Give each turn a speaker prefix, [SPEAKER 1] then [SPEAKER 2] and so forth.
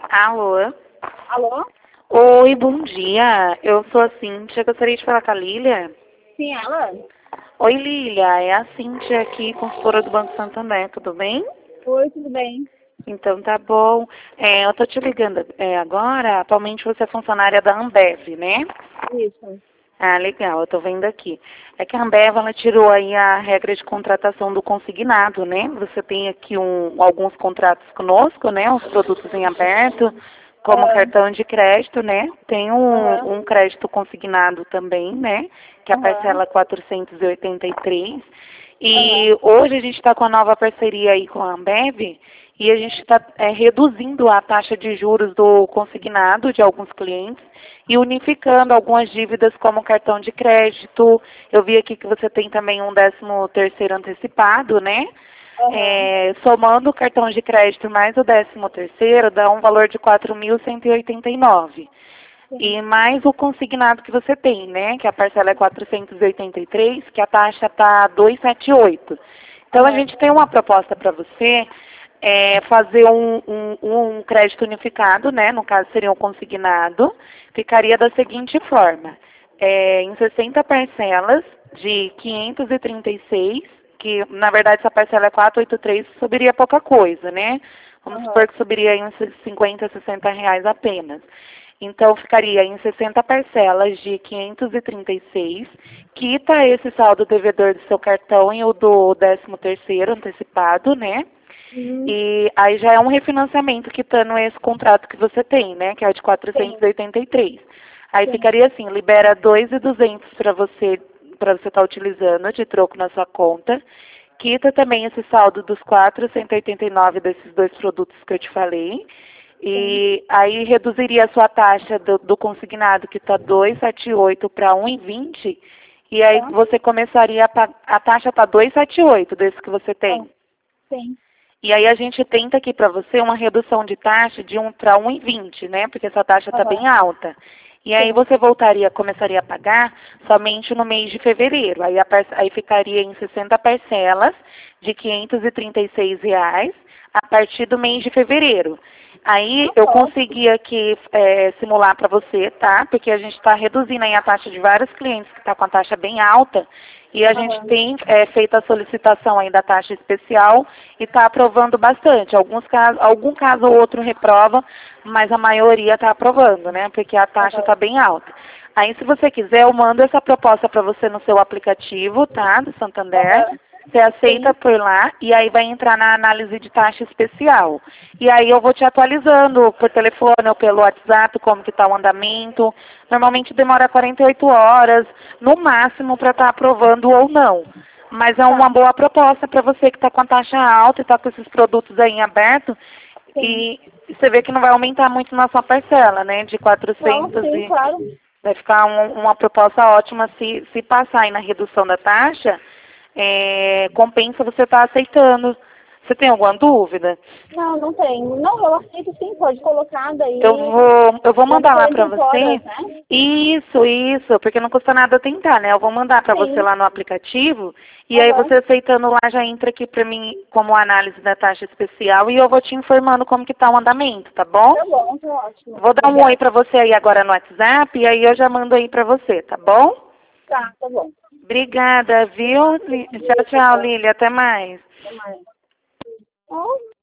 [SPEAKER 1] Alô?
[SPEAKER 2] Alô?
[SPEAKER 1] Oi, bom dia. Eu sou a Cíntia. Gostaria de falar com a Lília.
[SPEAKER 2] Sim, ela?
[SPEAKER 1] Oi, Lília. É a Cíntia aqui, consultora do Banco Santander. Tudo bem?
[SPEAKER 2] Oi, tudo bem?
[SPEAKER 1] Então tá bom. Eu tô te ligando agora. Atualmente você é funcionária da Ambev, né?
[SPEAKER 2] Isso.
[SPEAKER 1] Ah, legal. Eu tô vendo aqui. É que a Ambev, ela tirou aí a regra de contratação do consignado, né? Você tem aqui alguns contratos conosco, né? Os produtos em aberto, como
[SPEAKER 2] Aham.
[SPEAKER 1] cartão de crédito, né? Tem
[SPEAKER 2] Aham.
[SPEAKER 1] um crédito consignado também, né? Que é a
[SPEAKER 2] Aham.
[SPEAKER 1] parcela 483.
[SPEAKER 2] Aham.
[SPEAKER 1] E hoje a gente está com a nova parceria aí com a Ambev e a gente está reduzindo a taxa de juros do consignado de alguns clientes e unificando algumas dívidas como cartão de crédito. Eu vi aqui que você tem também um 13º antecipado, né?
[SPEAKER 2] Aham.
[SPEAKER 1] Somando o cartão de crédito mais o 13º, dá um valor de 4.189.
[SPEAKER 2] Sim.
[SPEAKER 1] E mais o consignado que você tem, né? Que a parcela é 483, que a taxa está 278. Então a
[SPEAKER 2] Aham.
[SPEAKER 1] gente tem uma proposta para você fazer um crédito unificado, né? No caso seria um consignado. Ficaria da seguinte forma: em 60 parcelas de 536, que na verdade essa parcela é 483, subiria pouca coisa, né? Vamos supor
[SPEAKER 2] Aham.
[SPEAKER 1] que subiria em uns 50, 60 reais apenas. Então, ficaria em 60 parcelas de 536, quita esse saldo devedor do seu cartão e o do 13º antecipado, né?
[SPEAKER 2] Uhum.
[SPEAKER 1] E aí já é um refinanciamento quitando esse contrato que você tem, né? Que é o de
[SPEAKER 2] Sim.
[SPEAKER 1] 483. Aí
[SPEAKER 2] Sim.
[SPEAKER 1] ficaria assim, libera 2.200 para você estar utilizando de troco na sua conta. Quita também esse saldo dos 489 desses dois produtos que eu te falei.
[SPEAKER 2] Sim.
[SPEAKER 1] E aí reduziria a sua taxa do consignado, que está 278 para 1,20. E aí
[SPEAKER 2] Tá?
[SPEAKER 1] você começaria a taxa está 278 desse que você
[SPEAKER 2] Ah,
[SPEAKER 1] tem.
[SPEAKER 2] sim.
[SPEAKER 1] E aí a gente tenta aqui para você uma redução de taxa de 1 para 1,20, né? Porque essa taxa está bem
[SPEAKER 2] Aham.
[SPEAKER 1] alta. E aí
[SPEAKER 2] Sim.
[SPEAKER 1] você começaria a pagar somente no mês de fevereiro. Aí ficaria em 60 parcelas de R$ 536 a partir do mês de fevereiro. Aí
[SPEAKER 2] Tá
[SPEAKER 1] eu
[SPEAKER 2] bom.
[SPEAKER 1] consegui aqui simular para você, tá? Porque a gente está reduzindo aí a taxa de vários clientes que está com a taxa bem alta. E a gente
[SPEAKER 2] Aham.
[SPEAKER 1] tem feito a solicitação aí da taxa especial e está aprovando bastante. Algum caso ou outro reprova, mas a maioria está aprovando, né? Porque a taxa
[SPEAKER 2] Aham.
[SPEAKER 1] está bem alta. Aí, se você quiser, eu mando essa proposta para você no seu aplicativo, tá? Do Santander.
[SPEAKER 2] Aham.
[SPEAKER 1] Você aceita
[SPEAKER 2] Sim.
[SPEAKER 1] por lá e aí vai entrar na análise de taxa especial. E aí eu vou te atualizando por telefone ou pelo WhatsApp como que está o andamento. Normalmente demora 48 horas, no máximo, para estar aprovando ou não. Mas é uma
[SPEAKER 2] Tá.
[SPEAKER 1] boa proposta para você que está com a taxa alta e está com esses produtos aí em aberto.
[SPEAKER 2] Sim.
[SPEAKER 1] E você vê que não vai aumentar muito na sua parcela, né? De
[SPEAKER 2] Não,
[SPEAKER 1] 400
[SPEAKER 2] sim,
[SPEAKER 1] e
[SPEAKER 2] claro.
[SPEAKER 1] vai ficar uma proposta ótima se passar aí na redução da taxa. Compensa você estar aceitando. Você tem alguma dúvida?
[SPEAKER 2] Não, não tem. Não, eu aceito sim, pode colocar
[SPEAKER 1] Eu
[SPEAKER 2] daí.
[SPEAKER 1] vou, eu vou
[SPEAKER 2] Dentro de
[SPEAKER 1] mandar lá para
[SPEAKER 2] 48 horas,
[SPEAKER 1] você.
[SPEAKER 2] né?
[SPEAKER 1] Isso, porque não custa nada tentar, né? Eu vou mandar para você
[SPEAKER 2] Sim.
[SPEAKER 1] lá no aplicativo e aí
[SPEAKER 2] Aham.
[SPEAKER 1] você aceitando lá já entra aqui para mim como análise da taxa especial e eu vou te informando como que tá o andamento, tá bom?
[SPEAKER 2] Tá bom, tá ótimo.
[SPEAKER 1] Vou dar um oi
[SPEAKER 2] Obrigada.
[SPEAKER 1] para você aí agora no WhatsApp e aí eu já mando aí para você, tá bom?
[SPEAKER 2] Tá bom.
[SPEAKER 1] Obrigada, viu? Tchau, tchau,
[SPEAKER 2] Tchau.
[SPEAKER 1] Lília. Até mais.
[SPEAKER 2] Até mais. Oh.